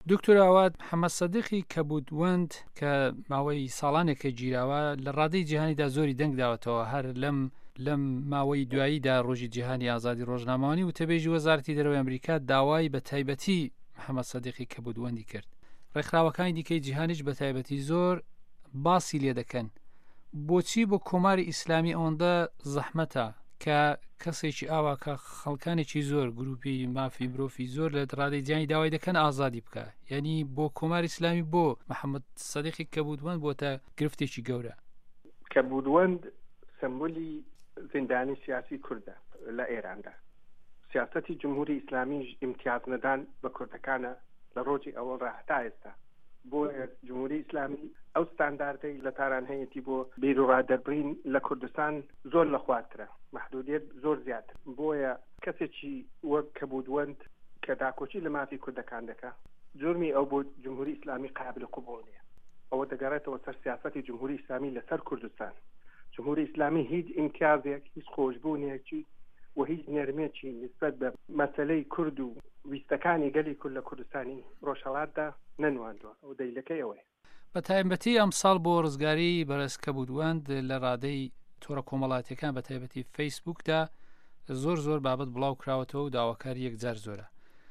دکتۆر ئاوات محەممەد سەدیقی کەبودوەند کە ماوەی ساڵانێکە گیراوە لە ڕادەی جیهانیدا زۆری دەنگ داوەتەوە هەر لەم ماوەی دواییدا ڕۆژی جیهانی ئازادی ڕۆژنامەوانی و تەبێژی وەزارەتی دەرەوەی ئەمریکا داوای بە تایبەتی محەممەد سەدیقی کەبودوەندی کرد. ڕێکخراوەکانی دیکەی جیهانیش بە تایبەتی زۆر باسی لێ دەکەن. بۆچی بۆ کۆماری ئیسلامی ئەوەندە زەحمەتە کە کەسێکی ئاوا کە خەڵکانێکی زۆر گروپی مافی مرۆڤی زۆر لە ڕادەی جیهانی داوای دەکەن ئازادی بکە، یعنی بۆ کۆماری ئیسلامی بۆ محەممەد سەدیقی کەبودوەند بۆتە گرفتێکی گەورە. کەبودوەند سمبولی زیندانی سیاسی کوردە لە ئێراندا. سیاسەتی جمهوری ئیسلامیش ئیمتیاز نەدان بە کوردەکانە لە ڕۆژی ئەوەڵ ڕاهتا ئێستا. بۆ جمهوری ئیسلامی ئەو ستانداردەی لە تاران هەیەی بۆ بیرروڕادەربڕین لە کوردستان زۆر لە خواترە، محدودیت زۆر زیاتر. بۆیە کەسێکی وەک کەبودوەند کە داکۆچی لە مافی کوردەکان دەکا، جرمی ئەو بۆ جمهوری ئیسلامی قابل قبول نییە. ئەوە دەگەڕێتەوە سەر سیاسەتی جمهوری ئیسلامی لەسەر کوردستان. جمهوری ئیسلامی هیچ ئیمتیازێک، هیچ خۆشبوونێکی و هیچ نەرمێکی نسبەت بە مەسەلەی کورد و ویستەکانی گەلی کورد لە کوردستانی ڕۆژهەڵاتدا نەنواندووە. ئەو دەیلەکەی ئەوەیە. بە تایبەتی ئەمساڵ بۆ ڕزگاری بەڕێز کەبودوەند لە ڕادەی تۆڕە کۆمەڵاتیەکان بە تایبەتی فەیسبووکدا زۆر بابەت بڵاو کراوەتەوە و داواکاری یەکجار زۆرە.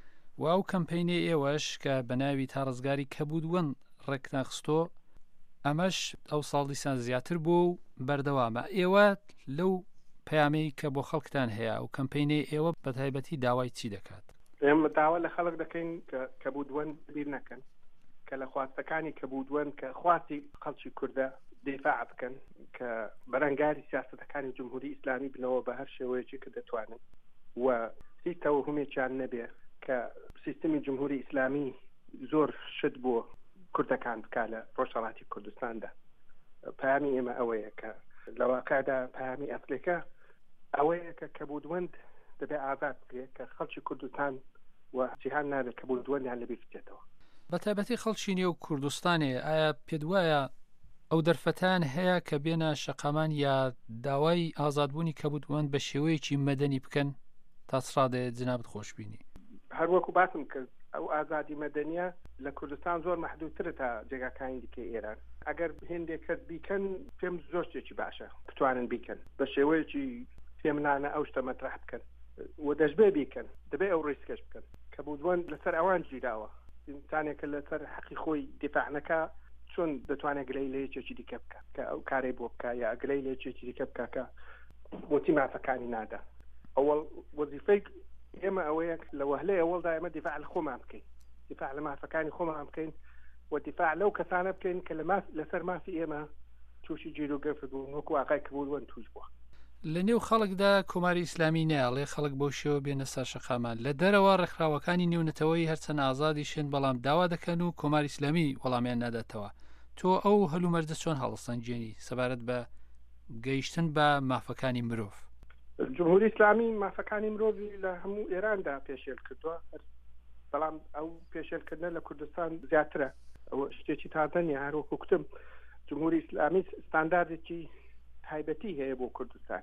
و ئەو کەمپەینی ئێوەش کە بە ناوی تا ڕزگاری کەبودوەند ڕێکنەخستۆ، ئەمەش ئەو ساڵ دیسان زیاتر بوو و بەردەوامە. ئێوە لەو پەیامەی کە بۆ خەڵکتان هەیە و کەمپەینی ئێوە بە تایبەتی داوای چی دەکات؟ ئێمە داوا لە خەڵک دەکەین کە کەبودوەند بیر نەکەن، کە لە خواستەکانی کەبودوەند کە خواستی خەڵکی کوردە دفاع بکەن، کە بەرەنگاری سیاسەتەکانی جمهوری ئیسلامی بنەوە بە هەر شێوەیەکی کە دەتوانن و هیچ تەوهمێکیان نەبێ کە سیستمی جمهوری ئیسلامی زۆر شت بۆ کوردەکان بکا لە ڕۆژهەڵاتی کوردستاندا. پەیامی ئێمە ئەوەیە کە لە واقعدا پەیامی ئەسلەکە ئەوەیە کە کەبودوەند دەبێ ئازاد بکرێت کە خەڵکی کوردستان و جیهان نابێت کەبودوەندیان لەبیر بچێتەوە. بە تایبەتی خەڵکی نێو کوردستانێ، ئایا پێت وایە ئەو دەرفەتان هەیە کە بێنە شەقامان یا داوای ئازادبوونی کەبودوەند بە شێوەیەکی مەدەنی بکەن تا سڕادەیە جنابەت خۆشببینی؟ هەروەکو باسم کرد ئەو ئازادی مەدەنیە لە کوردستان زۆر مەحدودترە تا جێگاکانی دیکەی ئێران. ئەگەر هێندێک کەس بیکەن پێم زۆر شتێکی باشە بتوانن بیکەن بە شێوەیەکی پێمنانە ئەو شتە مەطرح بکەن و دەشبێ بیکەن، دەبێ ئەو ڕیسکەش بکەن. کەبودوەند لەسەر ئەوان گیراوە، ئینسانێکە لەسەر حەقی خۆی دفاع نەکا چۆن دەتوانێت گلەی لە یەکێکی دیکە بکە کە ئەو کارەی بۆ بکە یا گلەی لە یەکێکی دیکە بکە کە بۆچی مافەکانی نادا. ئەوەڵ وەزیفەی ئێمە ئەوەیە لە وهلەی ئەوەڵدا ئێمە دیفاع لە خۆمان بکەین، دیفاع لە مافەکانی خۆمان بکەین و دیفاع لەو کەسانە بکەین کە لەسەر مافی ئێمە تووشی گیر و گەفت بوون، وەکو ئاقای کەبودوەند توش بووە. لە نێو خەڵکدا کۆماری ئیسلامی نایڵێ خەڵک بۆ شێوە بێنە سەر شەقامان. لە دەرەوە ڕێکخراوەکانی نێونەتەوەی هەرچەند ئازادیشن بەڵام داوا دەکەن و کۆماری ئیسلامی وەڵامیان ناداتەوە. تۆ ئەو هەلومەرجە چۆن هەڵسەنگێنی سەبارەت بە گەیشتن بە مافەکانی مرۆڤ؟ جمهوری ئیسلامی مافەکانی مرۆڤی لە هەموو ئێراندا پێشێل کردووە، بەڵام ئەو پێشێلکردنە لە کوردستان زیاترە. ئەوە شتێکی تازەنیە. هەروەکو کوتم جمهوری ئیسلامی ستانداردێکی تایبەتی هەیە بۆ کوردستان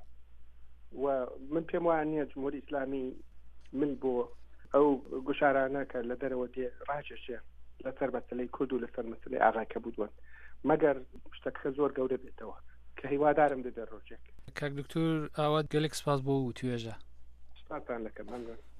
و من پێم وایە نییە جمهوری ئیسلامی من بۆ ئەو گوشارانە کە لە دەرەوە دێ ڕاکێشێ لەسەر مەسەلەی کورد و لەسەر مەسەلەی ئاغای کەبودوەند مەگەر شتەکە زۆر گەورە بێتەوە کە هیوادارم دەدە ڕۆژێک. کاک دکتۆر ئاوات گەلێک سپاس بۆ و توێژە. سپاسان دەکەم.